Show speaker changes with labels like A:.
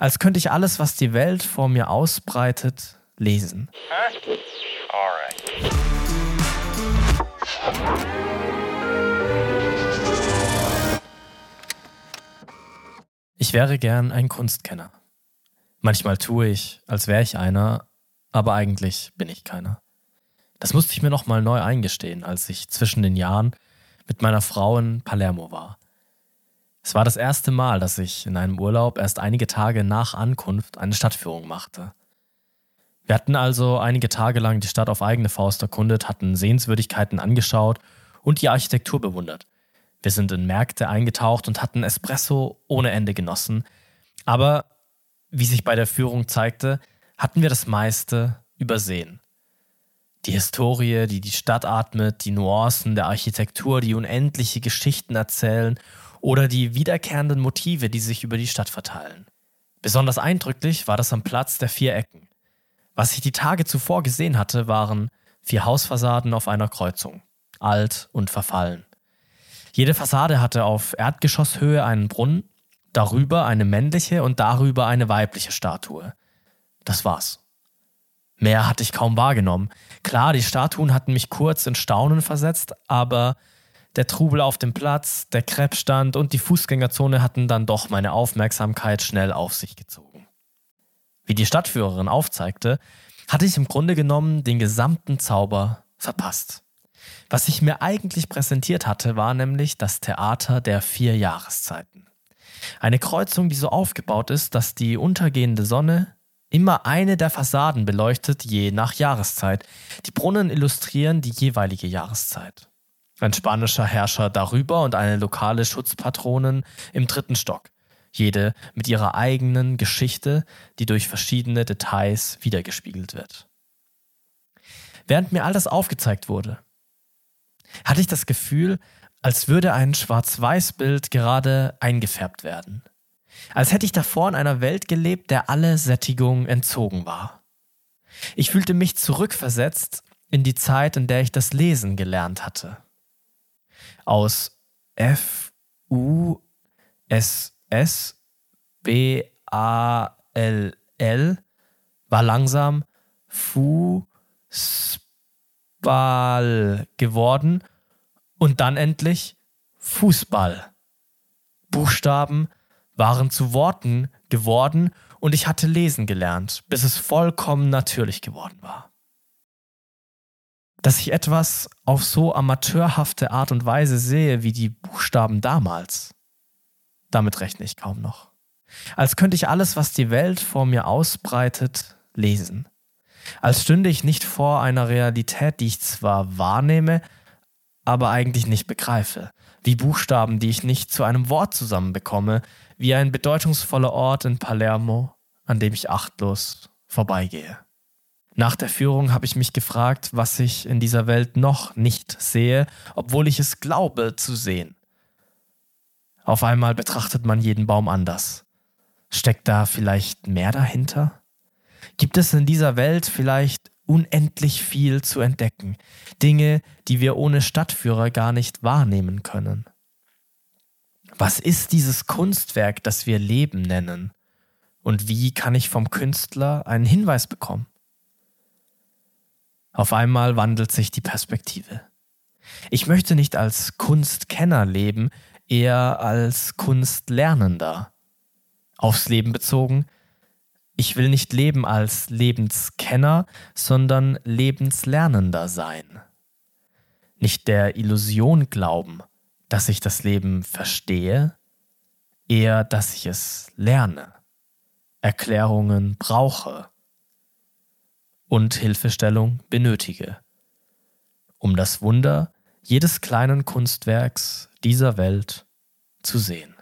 A: als könnte ich alles, was die Welt vor mir ausbreitet, lesen.
B: Alright.
A: Ich wäre gern ein Kunstkenner. Manchmal tue ich, als wäre ich einer, aber eigentlich bin ich keiner. Das musste ich mir nochmal neu eingestehen, als ich zwischen den Jahren mit meiner Frau in Palermo war. Es war das erste Mal, dass ich in einem Urlaub erst einige Tage nach Ankunft eine Stadtführung machte. Wir hatten also einige Tage lang die Stadt auf eigene Faust erkundet, hatten Sehenswürdigkeiten angeschaut und die Architektur bewundert. Wir sind in Märkte eingetaucht und hatten Espresso ohne Ende genossen. Aber, wie sich bei der Führung zeigte, hatten wir das meiste übersehen. Die Historie, die die Stadt atmet, die Nuancen der Architektur, die unendliche Geschichten erzählen oder die wiederkehrenden Motive, die sich über die Stadt verteilen. Besonders eindrücklich war das am Platz der 4 Ecken. Was ich die Tage zuvor gesehen hatte, waren 4 Hausfassaden auf einer Kreuzung, alt und verfallen. Jede Fassade hatte auf Erdgeschosshöhe einen Brunnen, darüber eine männliche und darüber eine weibliche Statue. Das war's. Mehr hatte ich kaum wahrgenommen. Klar, die Statuen hatten mich kurz in Staunen versetzt, aber der Trubel auf dem Platz, der Crepe-Stand und die Fußgängerzone hatten dann doch meine Aufmerksamkeit schnell auf sich gezogen. Wie die Stadtführerin aufzeigte, hatte ich im Grunde genommen den gesamten Zauber verpasst. Was ich mir eigentlich präsentiert hatte, war nämlich das Theater der 4 Jahreszeiten. Eine Kreuzung, die so aufgebaut ist, dass die untergehende Sonne immer eine der Fassaden beleuchtet, je nach Jahreszeit. Die Brunnen illustrieren die jeweilige Jahreszeit. Ein spanischer Herrscher darüber und eine lokale Schutzpatronin im 3. Stock. Jede mit ihrer eigenen Geschichte, die durch verschiedene Details wiedergespiegelt wird. Während mir all das aufgezeigt wurde, hatte ich das Gefühl, als würde ein Schwarz-Weiß-Bild gerade eingefärbt werden. Als hätte ich davor in einer Welt gelebt, der alle Sättigung entzogen war. Ich fühlte mich zurückversetzt in die Zeit, in der ich das Lesen gelernt hatte. Aus Fussball war langsam Fußball geworden und dann endlich Fußball. Buchstaben waren zu Worten geworden und ich hatte lesen gelernt, bis es vollkommen natürlich geworden war. Dass ich etwas auf so amateurhafte Art und Weise sehe wie die Buchstaben damals, damit rechne ich kaum noch. Als könnte ich alles, was die Welt vor mir ausbreitet, lesen. Als stünde ich nicht vor einer Realität, die ich zwar wahrnehme, aber eigentlich nicht begreife. Wie Buchstaben, die ich nicht zu einem Wort zusammenbekomme, wie ein bedeutungsvoller Ort in Palermo, an dem ich achtlos vorbeigehe. Nach der Führung habe ich mich gefragt, was ich in dieser Welt noch nicht sehe, obwohl ich es glaube zu sehen. Auf einmal betrachtet man jeden Baum anders. Steckt da vielleicht mehr dahinter? Gibt es in dieser Welt vielleicht unendlich viel zu entdecken? Dinge, die wir ohne Stadtführer gar nicht wahrnehmen können. Was ist dieses Kunstwerk, das wir Leben nennen? Und wie kann ich vom Künstler einen Hinweis bekommen? Auf einmal wandelt sich die Perspektive. Ich möchte nicht als Kunstkenner leben, eher als Kunstlernender. Aufs Leben bezogen: Ich will nicht leben als Lebenskenner, sondern Lebenslernender sein. Nicht der Illusion glauben, dass ich das Leben verstehe, eher, dass ich es lerne, Erklärungen brauche und Hilfestellung benötige, um das Wunder jedes kleinen Kunstwerks dieser Welt zu sehen.